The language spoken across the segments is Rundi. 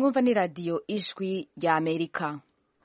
mwumva ni radiyo ijwi rya Amerika.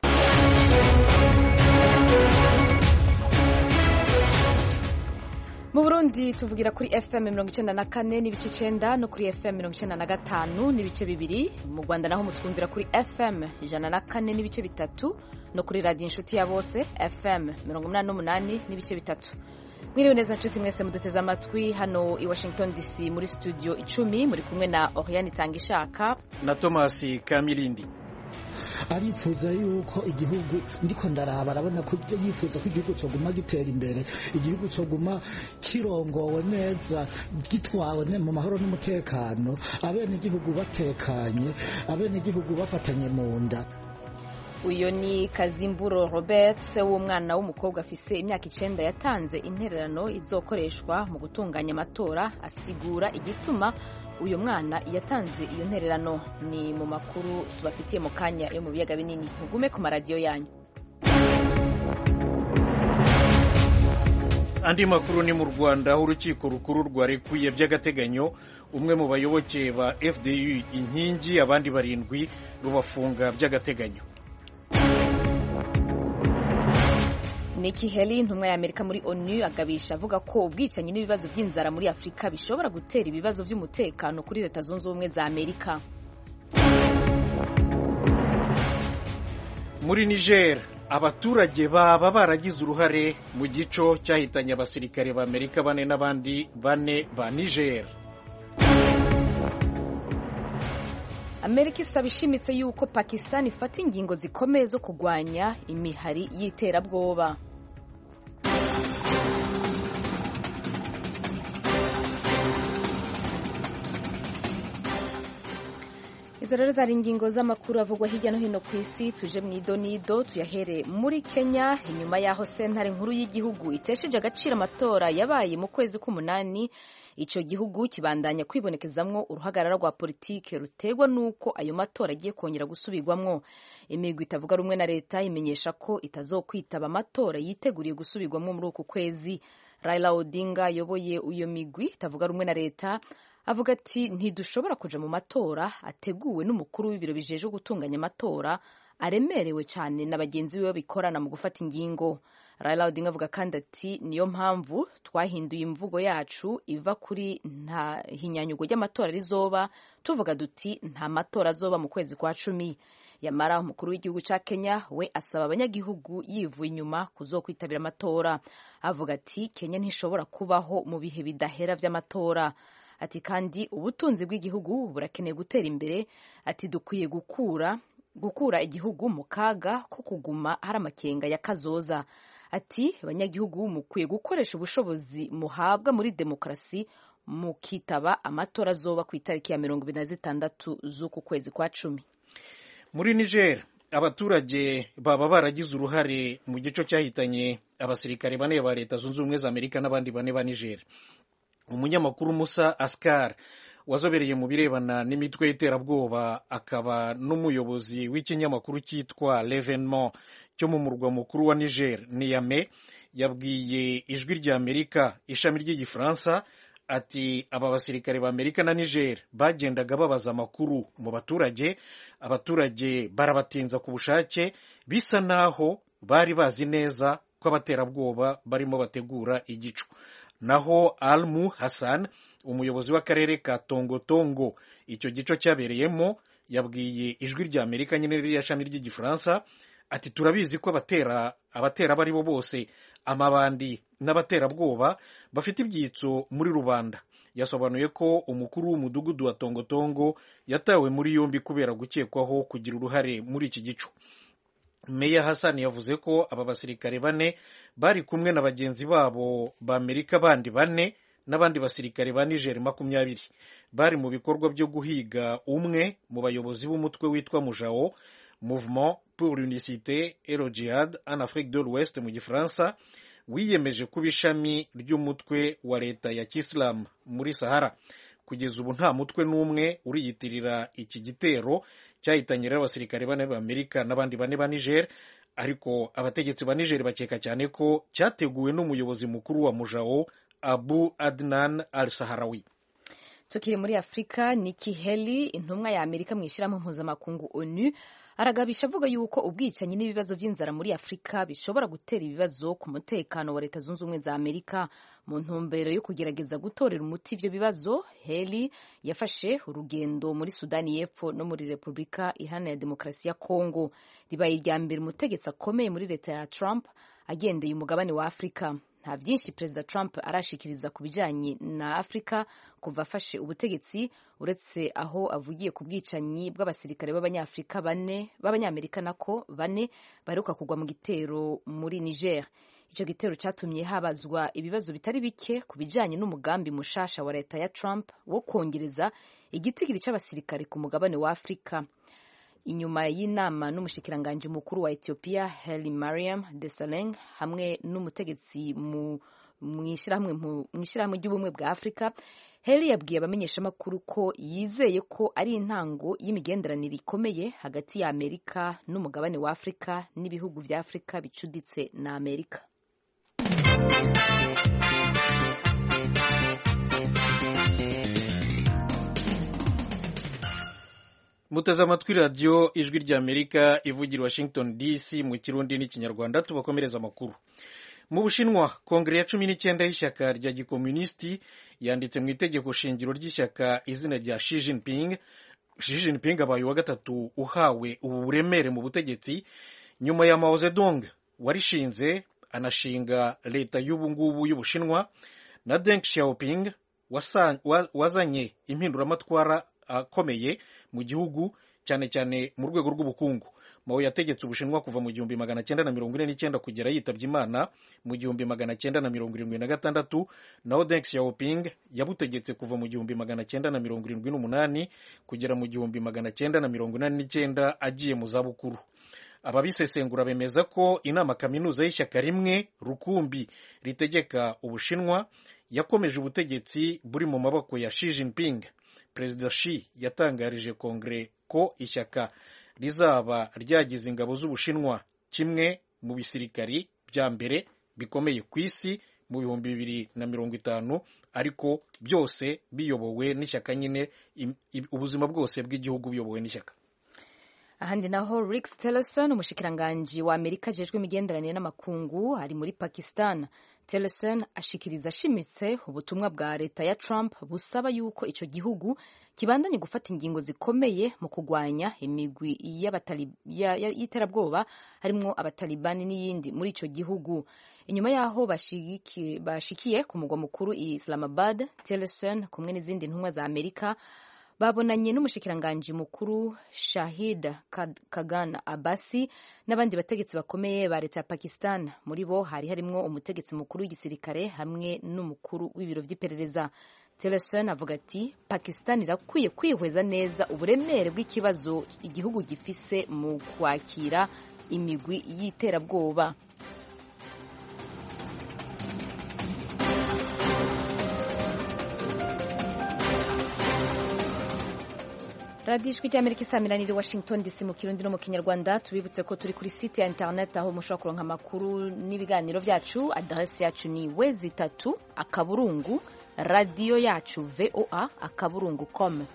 Mu Burundi tuvugira kuri FM 94 n'ibice 9 no kuri FM 95 n'ibice 2. Mu Rwanda naho mutwumvira kuri FM 104 n'ibice 3 no kuri radio inshuti ya bose FM 88 n'ibice 3. Mwiriwe neza nshuti mwese muduteze amatwi hano i Washington DC muri studio 10 muri kumwe na Oriane Tangishaka na Thomas Kamilindi. Arifuza yuko igihugu ndiko ndaraba arabona ko yifuza ko igihugu cyo guma gitera imbere, igihugu cyo guma kirongowe neza, gitwawe mu mahoro n'umutekano, abene igihugu batekanye, abene igihugu bafatanye mu nda. Uyo ni Kazimburo Robert w'umwana w'umukobwa afise imyaka 9 yatanze intererano izokoreshwa mu gutunganya amatora, asigura igituma uyu mwana yatanze iyo ntererano. Ni mu makuru tubafitiye mu kanya yo mu biyaga binini. Mugume ku maradiyo yanyu. Andi makuru ni mu Rwanda aho urukiko rukuru rwarekuye by'agateganyo umwe mu bayoboke ba FDU inkingi, abandi 7 rubafunga by'agateganyo. Nikki Haley, intumwa ya Amerika muri ONU, agabisha avuga ko ubwicanyi n'ibibazo by'inzara muri Afrika bishobora gutera ibibazo by'umutekano kuri Leta Zunze Ubumwe za Amerika. Muri Niger, abaturage baba baragize uruhare mu gico cyahitanye abasirikare ba Amerika 4 n'abandi 4 ba Niger. Amerika isaba ishimitse yuko Pakistan ifata ingingo zikomeye zo kugwanya imihari y'iterabwoba. Izo rero zari ingingo z'amakuru avugwa hirya no hino ku isi. Tuje mu idonido tuyahere muri Kenya. Inyuma yaho sentare nkuru y'igihugu itesheje agaciro amatora yabaye mu kwezi k'umunani, ico gihugu kibandanya kwibonekezamwo uruhagarara rwa politike rutegwa nuko ayo matora agiye kongera gusubirwamwo. Imigwi itavuga rumwe na leta imenyesha ko itazokwitaba amatora yiteguriye gusubirwamwo muri uku kwezi. Raila Odinga yoboye uyo migwi itavuga rumwe na leta avuga ati ntidushobora kuja mu matora ateguwe n'umukuru w'ibiro bijeje gutunganya amatora aremerewe cyane na bagenzi biwe bikorana mu gufata ingingo. Raila Odinga avuga kandi ati niyo mpamvu twahinduye imvugo yacu iva kuri nta hinyanyugo ry'amatora rizoba tuvuga duti nta matora azoba mu kwezi kwa 10. Yamara umukuru w'igihugu ca Kenya we asaba abanyagihugu yivuye inyuma kuzokwitabira amatora. Avuga ati Kenya ntishobora kubaho mu bihe bidahera vy'amatora. Ati kandi ubutunzi bw'igihugu burakeneye gutera imbere. Ati dukwiye gukura igihugu mu kaga ko kuguma hari amakenga ya kazoza. Ati abanyagihugu mukwiye gukoresha ubushobozi muhabwa muri demokrasi mukitaba amatora azoba ku itariki ya 26 z'uku kwezi kwa 10. Muri Niger, abaturage baba baragize uruhare mu gico cyahitanye abasirikare 4 ba Leta Zunze Ubumwe za Amerika n'abandi 4 ba Niger. Umunyamakuru Musa Askar wazobereye mu birebana n'imitwe y'iterabwoba akaba n'umuyobozi w'ikinyamakuru cyitwa L'Evénement cyo mu murwa mukuru wa Niger Niamey yabwiye ijwi rya Amerika ishami ry'igifaransa ati aba basirikare ba Amerika na Niger bagendaga babaza amakuru mu abaturage barabatinza ku bushake, bisa naho bari bazi neza ko abaterabwoba barimo bategura igico. Naho Almu Hassan, umuyobozi w'akarere ka Tongo icyo gico cyabereyemo, yabwiye ijwi rya Amerika nyine rya shami ry'igifaransa ati turabizi ko abatera bari bo bose amabandi n'abaterabwoba bafite ibyitso muri rubanda. Yasobanuye ko umukuru w'umudugudu wa Tongo yatawe muri yombi kubera gukekwaho kugira uruhare muri iki gico. Meya Hassan yavuze ko aba basirikare 4 bari kumwe na bagenzi babo ba Amerika bandi 4 n'abandi basirikare ba Niger 20 bari mu bikorwa byo guhiga umwe mu bayobozi b'umutwe witwa Mujao, Mouvement pour l'Unicité et le Djihad en Afrique de l'Ouest mu gifaransa, wiyemeje kuba ishami ry'umutwe wa leta ya Kisilamu muri Sahara. Kugeza ubu nta mutwe n'umwe uriyitirira iki gitero cyahitanye abasirikare 4 ba Amerika n'abandi 4 ba Niger, ariko abategetsi ba Niger bakeka cyane ko cyateguwe n'umuyobozi mukuru wa Mujao, Abu Adnan al-Sahrawi. tukiri muri Afrika, Nikki Haley, intumwa ya Amerika mu ishyirahamwe mpuzamakungu ONU, aragabisha avuga yuko ubwicanyi n'ibibazo by'inzara muri Afrika bishobora gutera ibibazo ku mutekano wa Leta Zunze Ubumwe za Amerika. Mu ntumbero yo kugerageza gutorera umuti ivyo bibazo, Haley yafashe urugendo muri Sudani y'Epfo no muri Repubulika Iharanira Demokarasi ya Kongo. Ribaye irya mbere umutegetsi akomeye muri leta ya Trump agendeye umugabane wa Afrika. Nta byinshi Perezida Trump arashikiriza ku bijanye na Afrika kuva afashe ubutegetsi, uretse aho avugiye ku bwicanyi bw'abasirikare b'Abanyamerika nako bane baheruka kugwa mu gitero muri Niger. Ico gitero catumye habazwa ibibazo bitari bike ku bijanye n'umugambi mushasha wa leta ya Trump wo kongereza igitigiri c'abasirikare ku mugabane wa Afrika. Inyuma y'inama n'umushikiranganje mukuru wa Ethiopia Haile Mariam Desalegn hamwe n'umutegetsi mw'ishirahamwe ry'ubumwe bwa Afrika, Haile yabwiye abamenyeshamakuru ko yizeye ko ari intango y'imigenderanire ikomeye hagati ya Amerika n'umugabane wa Afrika n'ibihugu vya Afrika bicuditse na Amerika. Muteze amatwi radiyo ijwi rya Amerika ivugira Washington DC mu Kirundi n'Ikinyarwanda. Tubakomereza amakuru. Mu Bushinwa, kongere ya 19 y'ishyaka rya gikomunisti yanditse mu itegeko shingiro ry'ishyaka izina rya Xi Jinping. Xi Jinping abaye wa gatatu uhawe ubu buremere mu butegetsi nyuma ya Mao Zedong warishinze anashinga leta y'ubu ngubu y'Ubushinwa, na Deng Xiaoping wazanye impinduramatwara akomeye mu gihugu cyane cyane mu rwego rw'ubukungu. Mao yategetse Ubushinwa kuva mu 1949 kugera yitabye Imana mu 1976, naho Deng Xiaoping yabutegetse kuva mu 1978 kugera mu 1989 agiye mu zabukuru. Ababisesengura bemeza ko inama kaminuza y'ishyaka rimwe rukumbi ritegeka Ubushinwa yakomeje ubutegetsi buri mu maboko ya Xi Jinping. Perezida Xi yatangarije kongere ko ishyaka rizaba ryagize ingabo z'Ubushinwa kimwe mu bisirikari bya mbere bikomeye ku isi mu 2050, ariko byose biyobowe n'ishyaka nyine, ubuzima bwose bw'igihugu buyobowe n'ishyaka. Ahandi naho Rex Tillerson, umushikiranganji wa Amerika ajejwe imigenderanire n'amakungu, ari muri Pakistan. Tillerson ashikiriza ashimitse ubutumwa bwa leta ya Trump busaba yuko ico gihugu kibandanye gufata ingingo zikomeye mu kugwanya imigwi y'iterabwoba harimwo abatalibani n'iyindi muri ico gihugu. Inyuma yaho bashikiye ku mugwa mukuru Islamabad, Tillerson kumwe n'izindi ntumwa za Amerika babonanye n'umushikiranganji mukuru Shahid Khagan Abbasi n'abandi bategetsi bakomeye ba leta ya Pakistan. Muri bo hari harimwo umutegetsi mukuru w'igisirikare hamwe n'umukuru w'ibiro vy'iperereza. Tillerson avuga ati Pakistan irakwiye kwihweza neza uburemere bw'ikibazo igihugu gifise mu kwakira imigwi y'iterabwoba. Radio Ijwi ry'Amerika isamiraniye Washington DC mu Kirundi no mu Kinyarwanda. Tubibutse ko turi kuri site ya internet aho mushobora kuronka amakuru n'ibiganiro byacu. Adresse yacu ni wezi3 radio yacu voa.com.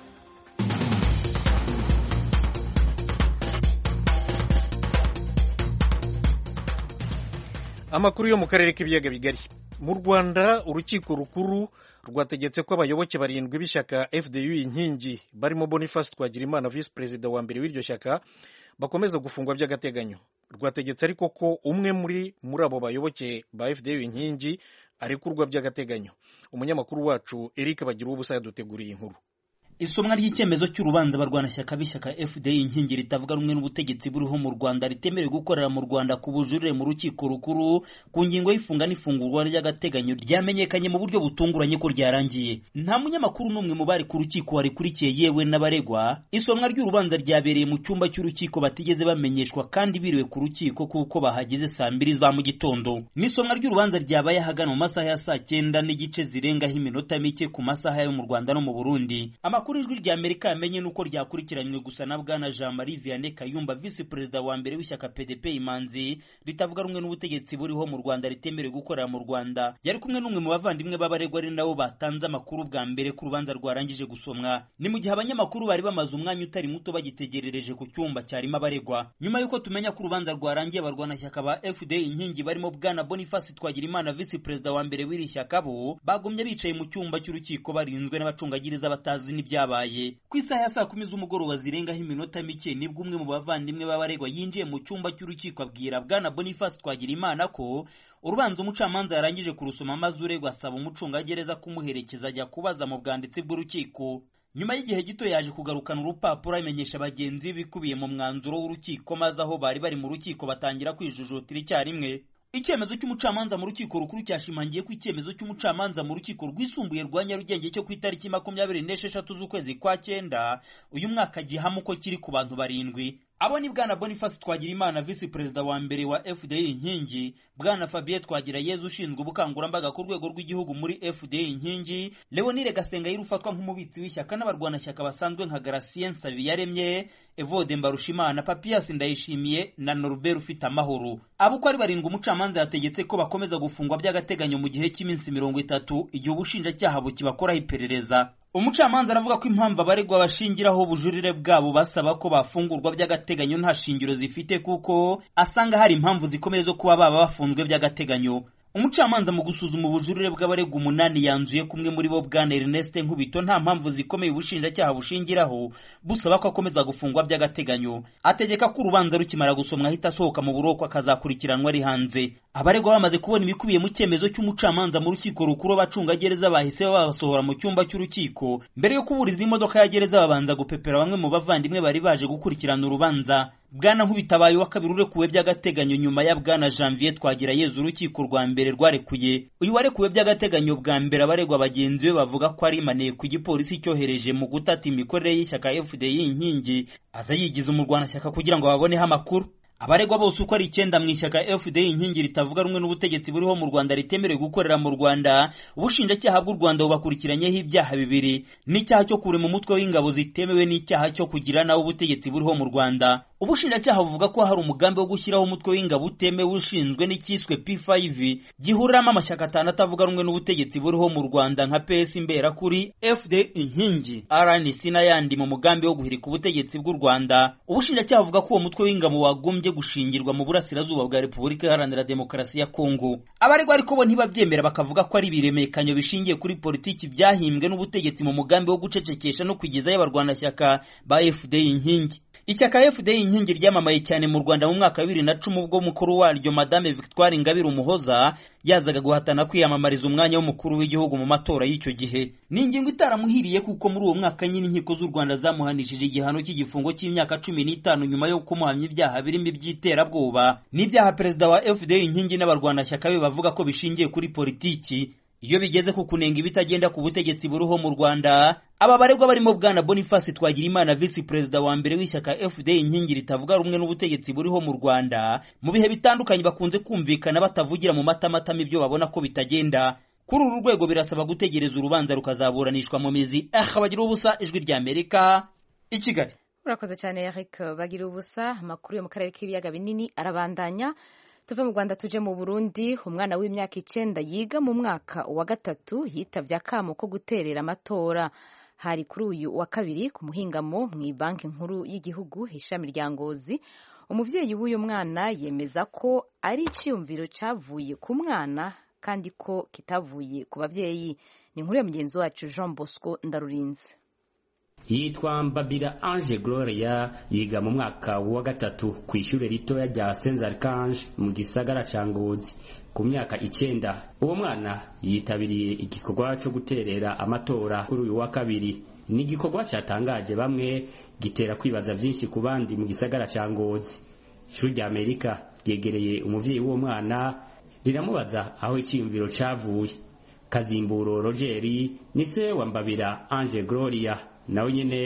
Amakuru yo mu karere k'ibiyaga bigari. Mu Rwanda, urukiko rukuru rwategetse ko abayoboke barindwi b'ishyaka FDU inkingi barimo Boniface Twagirimana, visi perezida wa mbere w'iryo shyaka, bakomeza gufungwa by'agateganyo. Rwategetse ariko ko umwe muri abo bayoboke ba FDU inkingi arekurwa by'agateganyo. Umunyamakuru wacu Eric Bagiruwubusa yaduteguriye inkuru. Isomwa ry'icyemezo cy'urubanza barwanashyaka b'ishyaka FDI inkingi ritavuga rumwe n'ubutegetsi buriho mu Rwanda ritemerewe gukorera mu Rwanda ku bujurire mu rukiko rukuru ku ngingo y'ifunga n'ifungurwa ry'agateganyo ryamenyekanye mu buryo butunguranye ko ryarangiye. Nta munyamakuru n'umwe mu bari ku rukiko warikurikiye yewe n'abaregwa. Isomwa ry'urubanza ryabereye mu cyumba cy'urukiko batigeze bamenyeshwa kandi biriwe ku rukiko kuko bahageze saa 2 za mu gitondo. N'isomwa ry'urubanza ryabaye ahagana mu masaha ya saa 9 n'igice zirengaho iminota mike ku masaha yo mu Rwanda no mu Burundi. Amakuru amakuru ijwi rya Amerika yamenye nuko ryakurikiranywe gusa na bwana Jean Marie Vianney Kayumba, vice perezida wa mbere w'ishyaka PDP Imanzi ritavuga rumwe n'ubutegetsi buriho mu Rwanda ritemerewe gukorera mu Rwanda. Yari kumwe n'umwe mu bavandimwe b'abaregwa ari nabo batanze amakuru bwa mbere ku rubanza rwarangije gusomwa. Ni mu gihe abanyamakuru bari bamaze umwanya utari muto bagitegerereje ku cyumba cyarimo abaregwa. Nyuma yuko tumenya ko urubanza rwarangiye, abarwanashyaka ba FDL inkingi barimo bwana Boniface Twagirimana, vice perezida wa mbere w'iri shyaka, bo bagumye bicaye mu cyumba cy'urukiko barinzwe n'abacungagiriza batazi n'ibyabaye. Ku isaha ya saa 10 z'umugoroba zirengaho iminota mike nibwo umwe mu bavandimwe b'abaregwa yinjiye mu cyumba cy'urukiko abwira bwana Boniface Twagirimana ko urubanza umucamanza yarangije kurusoma, maze uregwa asaba umucungagereza kumuherekeza ajya kubaza mu bwanditsi bw'urukiko. Nyuma y'igihe gito yaje kugarukana urupapuro amenyesha bagenzi bikubiye mu mwanzuro w'urukiko, maze aho bari bari mu rukiko batangira kwijujutira icyarimwe. Icyemezo cy'umucamanza mu rukiko rukuru cyashimangiye ko icyemezo cy'umucamanza mu rukiko rwisumbuye rwa Nyarugenge cyo ku itariki 26 z'ukwezi kwa 9 uyu mwaka gihama uko kiri ku bantu 7. Abo ni bwana Boniface Twagirimana, vice perezida wa mbere wa FDL inkingi, bwana Fabien Twagirayezu ushinzwe ubukangurambaga ku rwego rw'igihugu muri FDL inkingi, Leonire Gasengayire ufatwa nk'umubitsi w'ishyaka, n'abarwanashyaka basanzwe nka Gracien Nsabiyaremye, Evode Mbarushimana, Papias Ndayishimiye na Norbert ufite amahoro. Abo uko ari 7 umucamanza yategetse ko bakomeza gufungwa by'agateganyo mu gihe cy'iminsi 30 igihe ubushinjacyaha bukibakoraho iperereza. Umucamanza aravuga ko impamvu abaregwa bashingiraho ubujurire bwabo basaba ko bafungurwa by'agateganyo nta shingiro zifite, kuko asanga hari impamvu zikomeye zo kuba baba bafunzwe by'agateganyo. Umucamanza mu gusuzuma ubujurire bw'abaregwa 8 yanzuye kumwe muri bo bwana Ernest Nkubito nta mpamvu zikomeye ubushinjacyaha bushingiraho busaba ko akomeza gufungwa by'agateganyo. Ategeka ko urubanza rukimara gusomwa ahita asohoka mu buroko akazakurikiranwa ari hanze. Abaregwa bamaze kubona ibikubiye mu cyemezo cy'umucamanza mu rukiko rukuru, abacungagereza bahise babasohora mu cyumba cy'urukiko. Mbere yo kuburiza imodoka ya gereza babanza gupepera bamwe mu bavandimwe bari baje gukurikirana urubanza. Bwana Nkubitabaye wa kabiri urekuwe by'agateganyo nyuma ya bwana Janvier Twagirayezu urukiko rwa mbere rwarekuye. Uyu warekuwe by'agateganyo bwa mbere abaregwa bagenzi be bavuga ko ari maneye ku gipolisi cyohereje mu gutata imikorere y'ishyaka FDL inkingi, aza yigiza umurwanashyaka kugira ngo baboneho amakuru. Abaregwa bose uko ari 9 mu ishyaka FDL inkingi ritavuga rumwe n'ubutegetsi buriho mu Rwanda ritemerewe gukorera mu Rwanda, ubushinjacyaha bw'u Rwanda bubakurikiranyeho ibyaha 2, n'icyaha cyo kurema umutwe w'ingabo zitemewe n'icyaha cyo kugira nawo ubutegetsi buriho mu Rwanda. Ubushinjacyaha buvuga ko hari umugambi wo gushyiraho umutwe w'ingabo utemewe ushinzwe n'icyiswe P5 gihuriramo amashyaka 5 atavuga rumwe n'ubutegetsi buriho mu Rwanda nka PS Imberakuri, FDL inkingi, RNC n'ayandi mu mugambi wo guhirika ubutegetsi bw'u Rwanda. Ubushinjacyaha buvuga ko uwo mutwe w'ingabo wagombye gushingirwa mu burasirazuba bwa Repubulika Iharanira Demokarasi ya Kongo. Abaregwa ariko bo ntibabyemera, bakavuga ko ari ibiremekanyo bishingiye kuri politiki byahimbwe n'ubutegetsi mu mugambi wo gucecekesha no kwigezayo abarwanashyaka ba FDL inkingi. Ishyaka FDL inkingi ryamamaye cyane mu Rwanda mu mwaka wa 2010 ubwo mukuru waryo Madame Victoire Ingabire Umuhoza yazaga guhatana kwiyamamariza umwanya w'umukuru w'igihugu mu matora y'icyo gihe. Ni ingingo itaramuhiriye kuko muri uwo mwaka nyine inkiko z'u Rwanda zamuhanishije igihano cy'igifungo cy'imyaka 15 nyuma yo kumuhamya ibyaha birimo iby'iterabwoba n'ibyaha perezida wa FDL inkingi n'abarwanashyaka be bavuga ko bishingiye kuri politiki. Iyo bigeze ku kunenga ibitagenda ku butegetsi buriho mu Rwanda, aba baregwa barimo bwana Boniface Twagirimana, vice perezida wa mbere w'ishyaka FDL inkingi ritavuga rumwe n'ubutegetsi buriho mu Rwanda, mu bihe bitandukanye bakunze kumvikana batavugira mu matamatama ibyo babona ko bitagenda. Kuri uru rwego birasaba gutegereza urubanza rukazaburanishwa mu mizi. Bagira ubusa, ijwi rya Amerika, i Kigali. Urakoze cyane Eric Bagira ubusa. Amakuru yo mu karere k'ibiyaga binini arabandanya. Tuve mu Rwanda tuje mu Burundi. Umwana w'imyaka 9 yiga mu mwaka wa 3 yitavye akamo ko guterera amatora. Hari kuri uyu wa 2 ku muhingamo mu banki nkuru y'igihugu ishami rya Ngozi. Umuvyeyi w'uyu mwana yemeza ko ari iciyumviro cavuye ku mwana kandi ko kitavuye ku bavyeyi. Ni inkuru ya mugenzi wacu Jean Bosco Ndarurinze. Yitwa Mbabira Ange Gloria, yiga mu mwaka wa 3 ku ishure ritoya rya Saint Archange mu gisagara ca Ngozi. Ku myaka 9 uwo mwana yitabiriye igikorwa cyo guterera amatora kuri uyu wa 2. Ni igikorwa cyatangaje bamwe, gitera kwibaza byinshi ku bandi mu gisagara ca Ngozi. Ishuri rya Amerika ryegereye umuvyeyi w'uwo mwana riramubaza aho icyiyumviro cavuye. Kazimburo Rogeri ni se wa Mbabira Ange Gloria, nawe nyene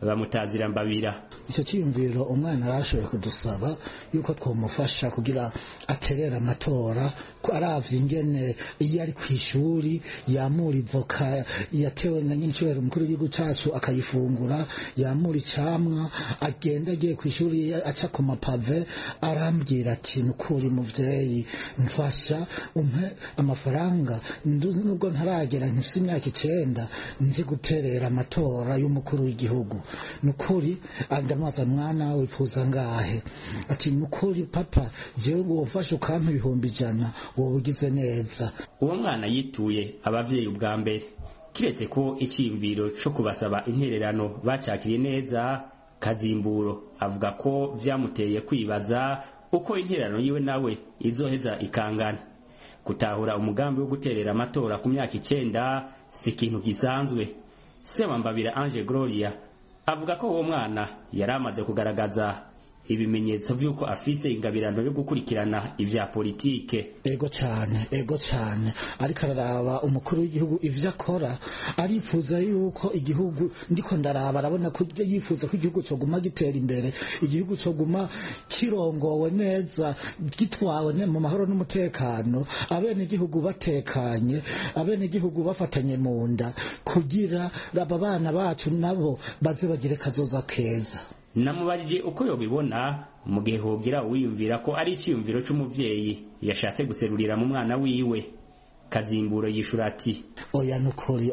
bamutazira Mbabira. Icyo cyiyumviro umwana arashoboye kudusaba yuko twamufasha kugira aterera amatora aravye ingene iyo ari kw'ishuri yamura ivoka yatewe na nyine cyubahiro umukuru w'igihugu cacu akayifungura, yamura icamwa, agenda agiye kw'ishuri aca ku mapave, arambwira ati nukuri muvyeyi mfasha umpe amafaranga nubwo ntaragera nkifise imyaka 9 nzi guterera amatora y'umukuru w'igihugu. Nukuri andamaza mwana wifuza ngahe? Ati nukuri papa jewe wofasha ukampa 100 wowe ugize neza. Uwo mwana yituye abavyeyi ubwa mbere, kiretse ko icyimviro cyo kubasaba intererano bacakiriye neza, Kazimburo avuga ko vyamuteye kwibaza uko intererano yiwe nawe izoheza ikangana. Kutahura umugambi wo guterera amatora ku myaka 9 si ikintu gisanzwe. Mbabira Ange Gloria avuga ko uwo mwana yaramaze kugaragaza ibimenyetso vy'uko afise ingabirano yo gukurikirana ivya politike. Ego cyane ariko araraba umukuru w'igihugu ivyo akora, arifuza yuko igihugu ndiko ndaraba arabona ko yifuza ko igihugu cyo guma gitera imbere, igihugu cyo guma kirongowe neza, gitwawe mu mahoro n'umutekano, abene igihugu batekanye, abene igihugu bafatanye mu nda, kugira aba bana bacu nabo baze bagire kazoza keza. Namubajije uko yobibona mu gihe hogira uwiyumvira ko ari icyiyumviro cy'umuvyeyi yashatse guserurira mu mwana wiwe. Kazimburo yishura ati oya nukuri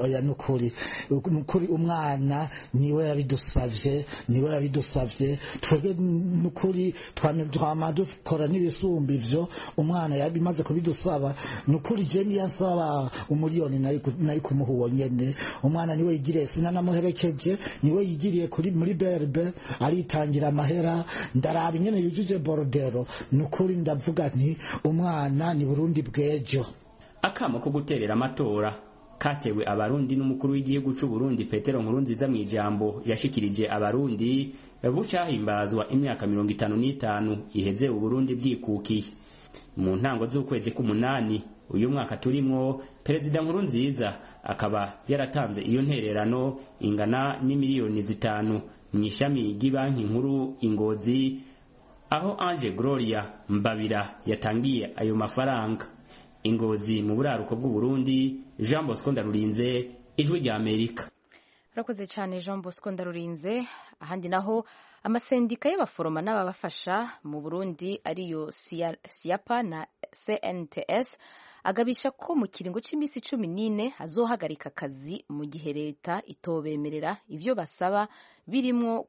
umwana niwe yabidusavye twebwe nukuri twama dukora n'ibisumba ivyo umwana yabimaze kubidusaba. Nukuri je niyansaba umuliyoni nari kumuha uwo nyene. Umwana niwe yigiriye, sinanamuherekeje, niwe yigiriye muri berbe aritangira amahera, ndaraba nyene yujuje borodero. Nukuri ndavuga nti umwana ni Burundi bwejo. Akamo ko guterera amatora katewe abarundi n'umukuru w'igihugu cy'u Burundi Petero Nkurunziza mu ijambo yashikirije abarundi bucahimbazwa imyaka 55 iheze u Burundi bwikukiye. Mu ntango z'ukwezi k'umunani uyu mwaka turimwo, Perezida Nkurunziza akaba yaratanze iyo ntererano ingana n'imiliyoni 5 mu ishami ry'Ibanki Nkuru Ingozi, aho Ange Gloria Mbabira yatangiye ayo mafaranga. Ingozi mu buraruko bw'u Burundi. Jean Bosco Ndarurinze, Ijwi rya Amerika. Urakoze cyane Jean Bosco Ndarurinze. Ahandi naho amasendika y'abaforoma n'ababafasha mu Burundi ariyo SIAPA na CNTS agabisha ko mu kiringo c'imisi 14 azohagarika akazi mu gihe leta itobemerera ivyo basaba birimwo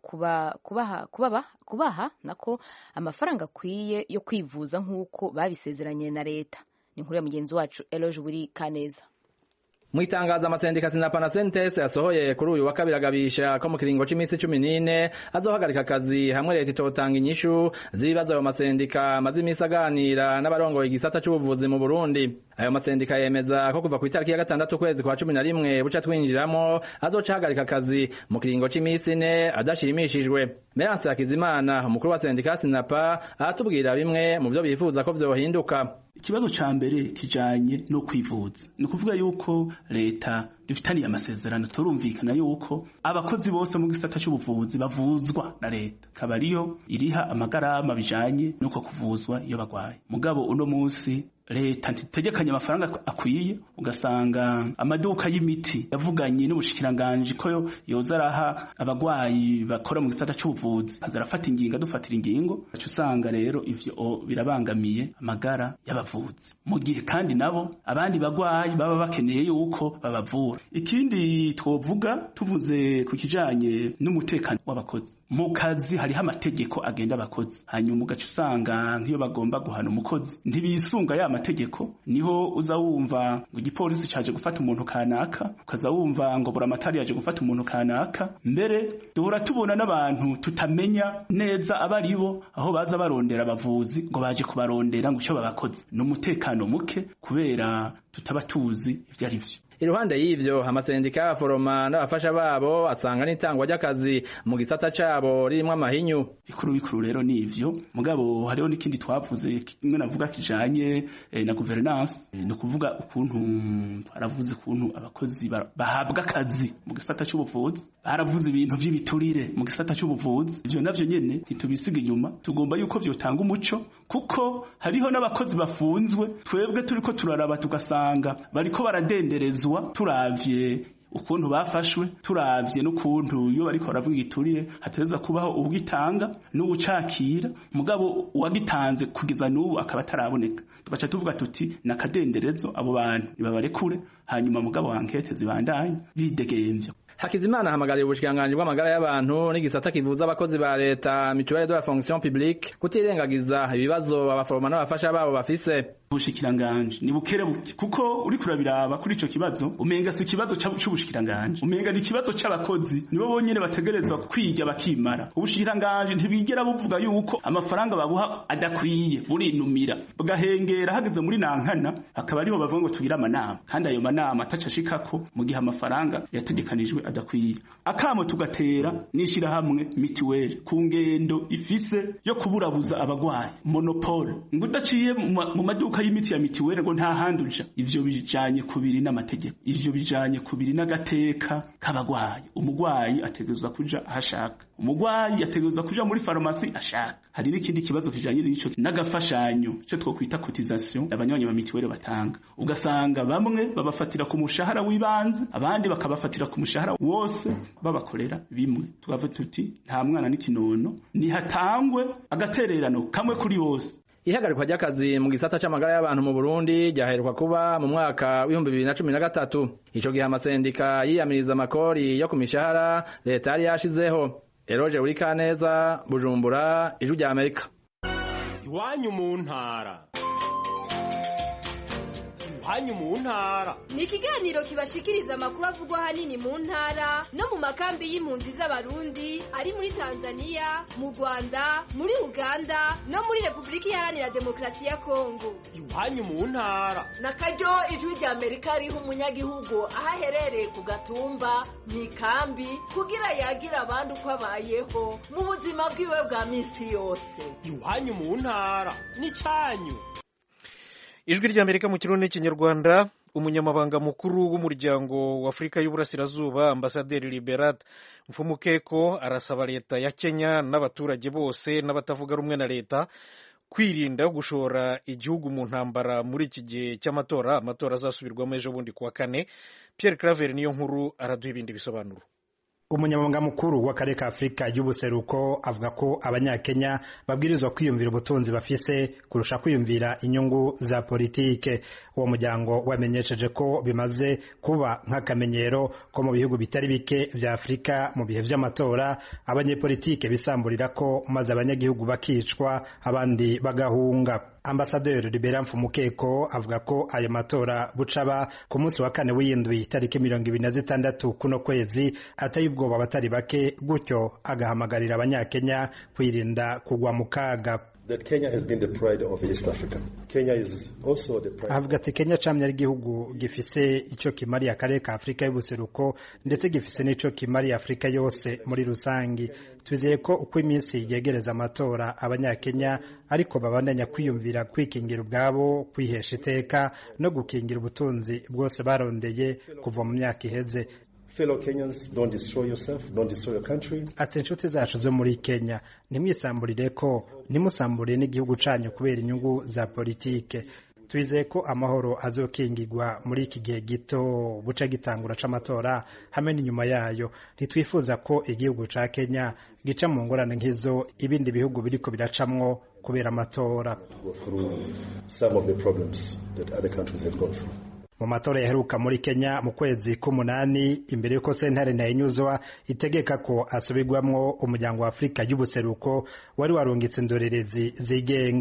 kubaha nako amafaranga akwiye yo kwivuza nk'uko babisezeranye na leta. Ni inkuru ya mugenzi wacu Eloge Buri Kaneza. Mwitangaza amasendika SINAPA na CNTS yasohoye kuri uyu wa kabiri agabisha ko mu kiringo c'imisi 14 azohagarika akazi hamwe leta itotanga inyishu z'ibibazo ayo masendika maze imisi aganira n'abarongoye igisata c'ubuvuzi mu Burundi. Ayo masendika yemeza ko kuva ku itariki ya 6 kwezi kwa 11 buca twinjiramo azoca hagarika akazi mu kiringo c'imisi 4 adashimishijwe. Meranse Hakizimana umukuru wa sendika SINAPA aratubwira bimwe mu byo bifuza ko vyohinduka. Ikibazo ca mbere kijanye no kwivuza, ni kuvuga yuko leta dufitaniye amasezerano, turumvikana yuko abakozi bose mu gisata cy'ubuvuzi bavuzwa na leta, kabariyo iriha amagarama bijanye nuko kuvuzwa iyo bagwaye. Mugabo uno munsi leta ntitegekanye amafaranga akwiye, ugasanga amaduka y'imiti yavuganye n'ubushikiranganje ko yoza araha abagwayi bakora mu gisata cy'ubuvuzi, azarafata ingingo dufatira ingingo, usanga rero ivyo birabangamiye amagara y'abavuzi, mu gihe kandi nabo abandi bagwayi baba bakeneye yuko babavura. Ikindi twovuga tuvuze ku kijanye n'umutekano w'abakozi, mu kazi hariho amategeko agenda abakozi, hanyuma ugaca usanga nk'iyo bagomba guhana umukozi ntibisunga ya mategeko, niho uza wumva ngo igipolisi caje gufata umuntu kanaka, ukaza wumva ngo buramatari yaje gufata umuntu kanaka. Mbere duhora tubona n'abantu tutamenya neza abaribo, aho baza barondera abavuzi ngo baje kubarondera ngo ico babakoze. N'umutekano muke kubera tutaba tuzi ivyo ari vyo. iruhande y'ivyo amasendika y'abaforoma n'abafasha babo asanga n'itangwa ry'akazi mu gisata cabo ririmwo amahinyu. Bikuru rero nivyo mugabo hariho n'ikindi twavuze kimwe navuga kijanye na governance no kuvuga ukuntu twaravuze ukuntu abakozi bahabwa akazi mu gisata cy'ubuvuzi, baravuze ibintu vy'ibiturire mu gisata cy'ubuvuzi. Ivyo navyo nyene ntitubisiga inyuma, tugomba yuko vyotanga umuco kuko hariho n'abakozi bafunzwe twebwe turiko turaraba tugasanga bariko baradenderezwa turavye ukuntu bafashwe, turavye n'ukuntu iyo bariko baravuga igiturire hateza kubaho ubwitanga n'ubucakira mugabo uwagitanze kugeza n'ubu akaba ataraboneka. Tugaca tuvuga tuti nakadenderezo abo bantu nibabarekure hanyuma mugabo ankete zibandanye bidegemvyo. Hakizimana ahamagariye ubushikiranganji bw'amagara y'abantu n'igisata kivuza abakozi ba leta mutuelle de la fonction publique kutirengagiza ibibazo abaforoma n'abafasha babo bafise. Ubushikiranganji ni bukere kuko uri kurabiraba kuri ico kibazo umenga si kibazo c'ubushikiranganji, umenga ni kibazo c'abakozi nibo bonyene bategerezwa kwiga bakimara. Ubushikiranganji ntibigera buvuga yuko amafaranga babuha adakwiye, burinumira bugahengera hageze muri nankana akaba ariho bavuga ngo tugira amanama kandi ayo manama atacashikako mu gihe amafaranga yategekanijwe adakwiye. Akamo tugatera nishira hamwe mituelle ku ngendo ifise yo kuburabuza abagwayi monopole ngudaciye mu maduka y'imiti ya mituelle ngo nta handuja. Ivyo bijanye kubiri n'amategeko, ivyo bijanye kubiri n'agateka k'abagwayi. Umugwayi ategerezwa kuja ahashaka, umugwayi ategerezwa kuja muri farumasi ashaka. Hari n'ikindi kibazo kijanye n'ico n'agafashanyo cyo twokwita cotisation abanywanyi ba mituelle batanga, ugasanga bamwe babafatira ku mushahara w'ibanze abandi bakabafatira ku mushahara wose babakorera bimwe. Tugavuga tuti nta mwana n'ikinono nihatangwe agatererano kamwe kuri bose. Ihagarikwa ry'akazi mu gisata c'amagara y'abantu mu Burundi ryaheruka kuba mu mwaka w'2013. Ico gihe amasendika yiyamiriza amakori yo ku mishahara leta yari yashizeho. Eroje Urikaneza, Bujumbura, Ijwi rya Amerika. Iwanyu mu ntara. Iwanyu mu ntara ni ikiganiro kibashikiriza amakuru avugwa hanini mu ntara no mu makambi y'impunzi z'abarundi ari muri Tanzania, mu Rwanda, muri Uganda no muri Republika Iharanira Demokarasi ya Kongo. Iwanyu mu ntara nakaryo Ijwi rya Amerika riha umunyagihugu ahaherereye ku gatumba mu ikambi kugira yagira abandi uko abayeho mu buzima bwiwe bwa misi yose. Iwanyu mu ntara ni cyanyu. Ijwi ry'Amerika mu Kirundi n'Ikinyarwanda. Umunyamabanga mukuru w'umuryango wa Afurika y'Uburasirazuba Ambasaderi Liberat Mfumukeko arasaba leta ya Kenya n'abaturage bose n'abatavuga rumwe na leta kwirinda gushora igihugu mu ntambara muri iki gihe cy'amatora. Amatora azasubirwamo ejo bundi kuwa kane. Pierre Claver niyo nkuru araduha ibindi bisobanuro. Umunyamabanga mukuru w'akarere ka Afurika y'ubuseruko avuga ko abanyakenya babwirizwa kwiyumvira ubutunzi bafise kurusha kwiyumvira inyungu za politike. Uwo muryango wamenyesheje ko bimaze kuba nk'akamenyero ko mu bihugu bitari bike vya Afurika mu bihe vy'amatora abanyepolitike bisamburira ko maze abanyagihugu bakicwa abandi bagahunga. Ambasaderi Liberat Mfumukeko avuga ko ayo matora bucaba ku munsi wa kane w'indwi tariki 26 kuno kwezi atari ubwoba batari bake, gutyo agahamagarira abanyakenya kwirinda kugwa mu kaga. That Kenya has been the pride of East Africa. Kenya is also the pride. Avuga ati Kenya camye ari igihugu gifise ico kimari akarere ka Afurika y'ubuseruko ndetse gifise n'ico kimari Afurika yose muri rusangi. Twizeye ko uko iminsi yegereza amatora abanyakenya ariko babandanya kwiyumvira kwikingira ubwabo, kwihesha iteka no gukingira ubutunzi bwose barondeye kuva mu myaka iheze. Fellow Kenyans, don't destroy yourself, don't destroy your country. Ati inshuti zacu zo muri Kenya, ntimwisamburire ko ntimusamburiye n'igihugu canyu kubera inyungu za politike. Twizeye ko amahoro azokingirwa muri iki gihe gito buca gitangura c'amatora hamwe n'inyuma yayo. Ntitwifuza ko igihugu ca Kenya gica mu ngorane nk'izo ibindi bihugu biriko biracamwo kubera amatora. Some of the problems that other countries have gone through. Mu matora yaheruka muri Kenya mu kwezi k'umunani imbere yuko sentare ntahinyuzwa itegeka ko asubirwamwo umuryango wa Afurika y'ubuseruko wari warungitse indorerezi zigenga.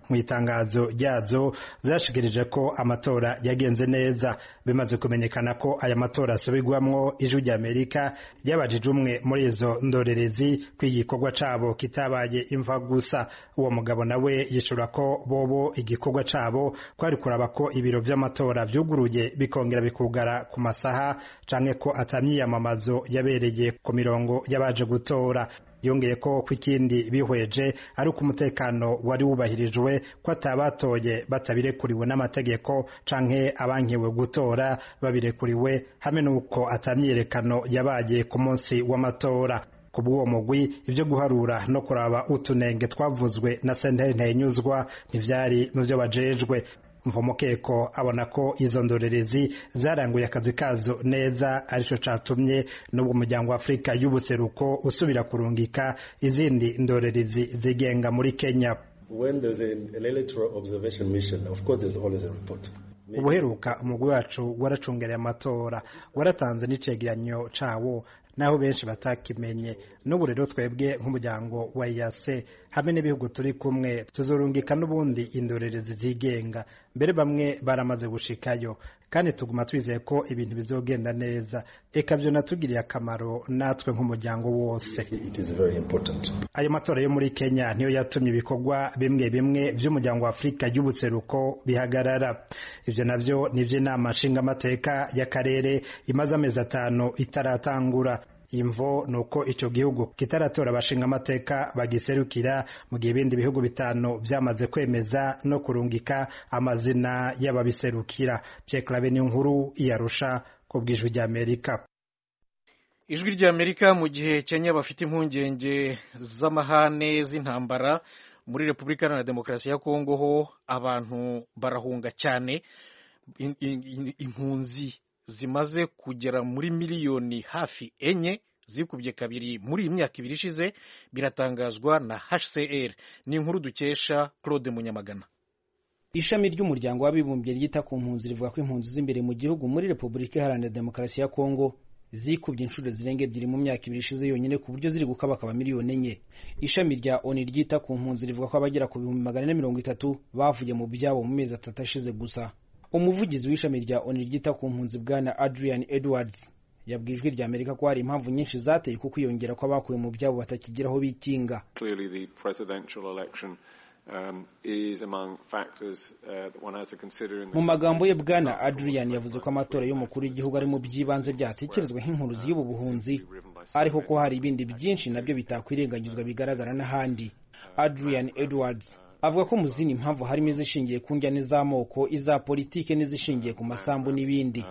mu itangazo ryazo zashikirije ko amatora yagenze neza. Bimaze kumenyekana ko aya matora asubirwamwo, ijwi ry'Amerika ryabajije umwe muri izo ndorerezi ko igikorwa cabo kitabaye imva gusa. Uwo mugabo nawe yishura ko bobo igikorwa cabo kwari kuraba ko ibiro vy'amatora vyuguruye bikongera bikugara ku masaha canke ko atamyiyamamazo yabereye ku mirongo y'abaje gutora. Yongeye ko kw'ikindi bihweje ari uko umutekano wari wubahirijwe, ko atabatoye batabirekuriwe n'amategeko canke abankiwe gutora babirekuriwe, hamwe n'uko atamyiyerekano yabaye ku munsi w'amatora. Kubw'uwo mugwi ivyo guharura no kuraba utunenge twavuzwe na sentare ntahinyuzwa ntivyari mu vyo bajejwe. Mvomokeko abona ko izo ndorerezi zaranguye akazi kazo neza, arico catumye n'ubwo umuryango wa Afrika y'ubuseruko usubira kurungika izindi ndorerezi zigenga muri Kenya. When there's an electoral observation mission, of course there's always a report. Ubuheruka umugwi wacu waracungereye amatora, waratanze n'icegeranyo cawo naho benshi batakimenye. N'ubu rero twebwe nk'umuryango wa EAC hamwe n'ibihugu turi kumwe tuzorungika n'ubundi indorerezi zigenga, mbere bamwe baramaze gushikayo, kandi tuguma twizeye ko ibintu bizogenda neza. Eka vyo natugiriye akamaro natwe nk'umuryango wose. It is very important. Ayo matora yo muri Kenya niyo yatumye ibikorwa bimwe bimwe vy'umuryango wa Afrika y'ubuseruko bihagarara. Ivyo navyo nivyo inama nshingamateka y'akarere imaze amezi 5 itaratangura. Imvo nuko ico gihugu kitaratora abashinga amateka bagiserukira, mu gihe ibindi bihugu 5 vyamaze kwemeza no kurungika amazina y'ababiserukira. Pyeklave ni nkuru yarusha ku bw'ijwi ry'Amerika. Ijwi ry'Amerika mu gihe Kenya bafite impungenge z'amahane z'intambara muri Repubulika Iharanira Demokarasi ya Kongo, ho abantu barahunga cyane. Impunzi zimaze kugera muri miliyoni hafi 4 zikubye kabiri muri imyaka 2 ishize, biratangazwa na HCR. Ni inkuru dukesha Claude Munyamagana. Ishami ry'umuryango w'abibumbye ryita ku mpunzi rivuga ko impunzi z'imbere mu gihugu muri Repubulika Iharanira Demokarasi ya Kongo zikubye inshuro zirenga 2 mu myaka 2 ishize yonyine, ku buryo ziri gukabakaba miliyoni 4. Ishami rya ONU ryita ku mpunzi rivuga ko abagera ku 430 bavuye mu byabo mu mezi 3 ashize gusa. Umuvugizi w'ishami rya ONU ryita ku mpunzi Bwana Adrian Edwards yabwijwe rya Amerika ko hari impamvu nyinshi zateye ku kwiyongera ko abakuye mu byabo batakigiraho bikinga. Clearly the presidential election is among factors that one has to consider in the... Mu magambo ye Bwana Adrian yavuze ko amatora y'umukuru w'igihugu ari mu byibanze byatekerezwa nk'inkuruzi y'ubu buhunzi, ariko ko hari ibindi byinshi nabyo bitakwirengagizwa bigaragara n'ahandi. Adrian Edwards avuga ko mu zindi impamvu harimo izishingiye ku njyane z'amoko, iza politike n'izishingiye ku masambu n'ibindi.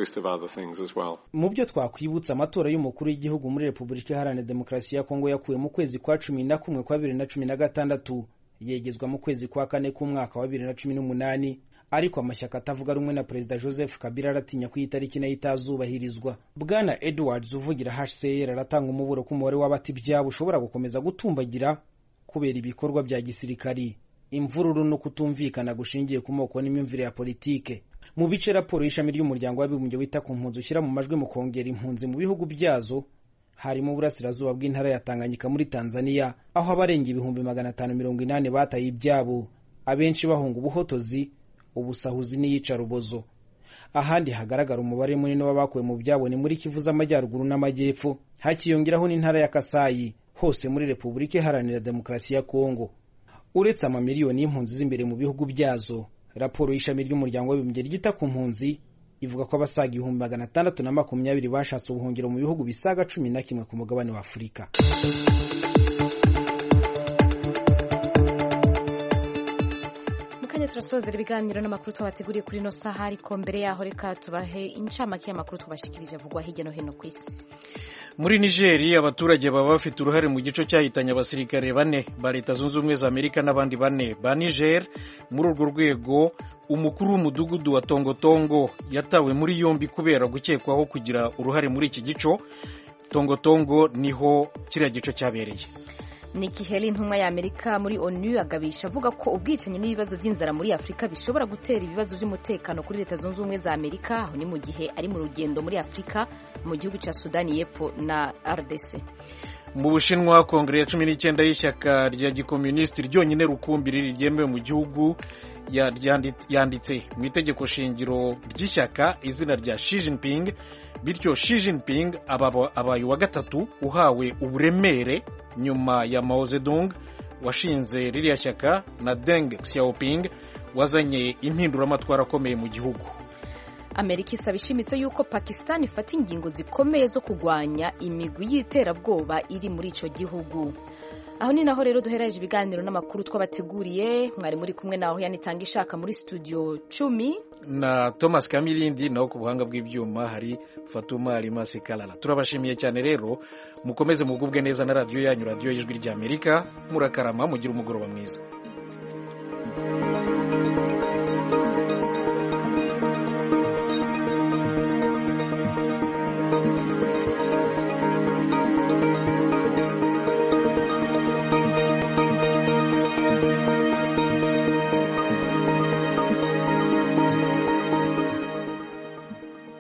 Mu byo twakwibutsa, amatora y'umukuru w'igihugu muri Repubulika Iharanira Demokarasi ya Kongo yakuwe mu kwezi kwa 11 kwa 2016, yegezwa mu kwezi kwa 4 k'umwaka wa 2018, ariko amashyaka atavuga rumwe na Perezida Joseph Kabila aratinya ko itariki nayo itazubahirizwa. Bwana Edwards uvugira HCR aratanga umuburo ko umubare w'abati byabo ushobora gukomeza gutumbagira kubera ibikorwa bya gisirikari, imvururu no kutumvikana gushingiye ku moko n'imyumvire ya politike. Mu bice raporo y'ishami ry'umuryango w'abibumbye wita ku mpunzi ushyira mu majwi mu kongera impunzi mu bihugu byazo, harimo uburasirazuba bw'intara ya Tanganyika muri Tanzania, aho abarenga 580 bataye ibyabo, abenshi bahunga ubuhotozi, ubusahuzi n'iyicarubozo. Ahandi hagaragara umubare munini w'abakuwe mu byabo ni muri Kivu z'Amajyaruguru n'Amajyepfo, hakiyongeraho n'intara ya Kasai, hose muri Repubulika Iharanira Demokarasi ya Kongo. Uretse amamiliyoni y'impunzi z'imbere mu bihugu byazo, raporo y'ishami ry'umuryango w'abibumbye ryita ku mpunzi ivuga ko abasaga 620 bashatse ubuhungiro mu bihugu bisaga 11 ku mugabane wa Afurika. Turasozera ibiganiro n'amakuru twabateguriye kuri no saha, ariko mbere yaho reka tubahe incamake y'amakuru twabashikirije avugwa hirya no hino ku isi. Muri Nigeria abaturage baba bafite uruhare mu gico cyahitanye abasirikare 4 ba Leta Zunze Ubumwe za Amerika n'abandi 4 ba Niger. Muri urwo rwego umukuru w'umudugudu wa Tongotongo yatawe muri yombi kubera gukekwaho kugira uruhare muri iki gico. Tongotongo niho kiriya gico cyabereye. Nikki Haley, intumwa ya Amerika muri ONU, agabisha avuga ko ubwicanyi n'ibibazo by'inzara muri Afrika bishobora gutera ibibazo by'umutekano kuri Leta Zunze Ubumwe za Amerika, aho ni mu gihe ari mu rugendo muri Afrika mu gihugu cya Sudani y'Epfo na RDC. mu Bushinwa kongere ya 19 y'ishyaka rya gikomunisiti ryonyine rukumbi ryemewe mu gihugu yanditse mu itegeko shingiro ry'ishyaka izina rya Xi Jinping, bityo Xi Jinping abaye wa gatatu uhawe uburemere nyuma ya Mao Zedong washinze ririya shyaka na Deng Xiaoping wazanye impinduramatwara akomeye mu gihugu. Amerika isaba ishimitse yuko Pakistan ifata ingingo zikomeye zo kurwanya imigwi y'iterabwoba iri muri ico gihugu. Aho ni naho rero duhereje ibiganiro n'amakuru twabateguriye. Mwari muri kumwe naho yanitanga ishaka muri studio 10 na Thomas Kamilindi, naho ku buhanga bw'ibyuma hari Fatuma Alimasi Kalala. Turabashimiye cyane rero, mukomeze mugubwe neza na radio yanyu, radio y'Ijwi ry'Amerika. Murakarama, mugira umugoroba mwiza.